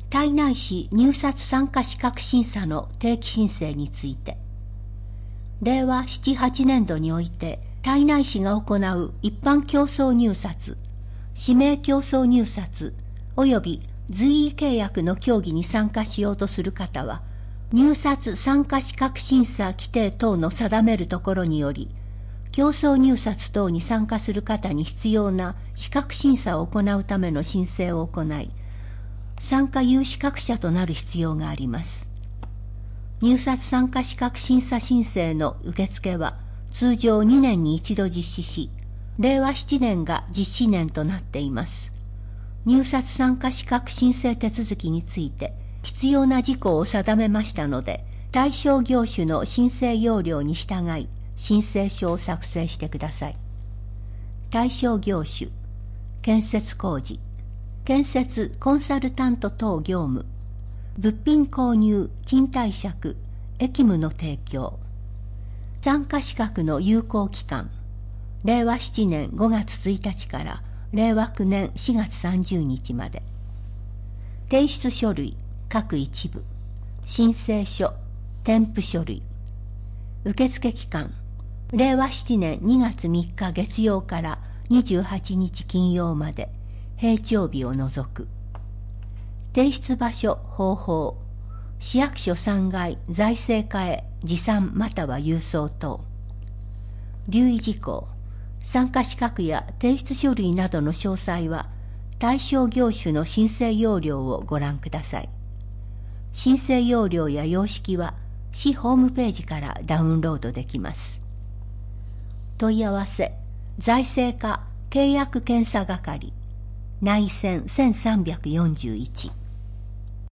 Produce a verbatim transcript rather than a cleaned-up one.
胎内市入札参加資格審査の定期申請について、れいわななはちねんどにおいて胎内市が行う一般競争入札、指名競争入札及び随意契約の協議に参加しようとする方は、入札参加資格審査規定等の定めるところにより、競争入札等に参加する方に必要な資格審査を行うための申請を行い、参加有資格者となる必要があります。入札参加資格審査申請の受付は通常にねんに一度実施し、れいわななねんが実施年となっています。入札参加資格申請手続きについて必要な事項を定めましたので、対象業種の申請要領に従い申請書を作成してください。対象業種、建設工事、建設コンサルタント等業務、物品購入、賃貸借、役務の提供。参加資格の有効期間、れいわななねんごがつついたちかられいわきゅうねんしがつさんじゅうにちまで。提出書類、各一部、申請書、添付書類。受付期間、れいわななねんにがつみっか月曜からにじゅうはちにち金曜まで、平常日を除く。提出場所、方法、市役所さんがい財政課へ持参または郵送等。留意事項、参加資格や提出書類などの詳細は、対象業種の申請要領をご覧ください。申請要領や様式は、市ホームページからダウンロードできます。問い合わせ、財政課契約検査係、内線せんさんびゃくよんじゅういち。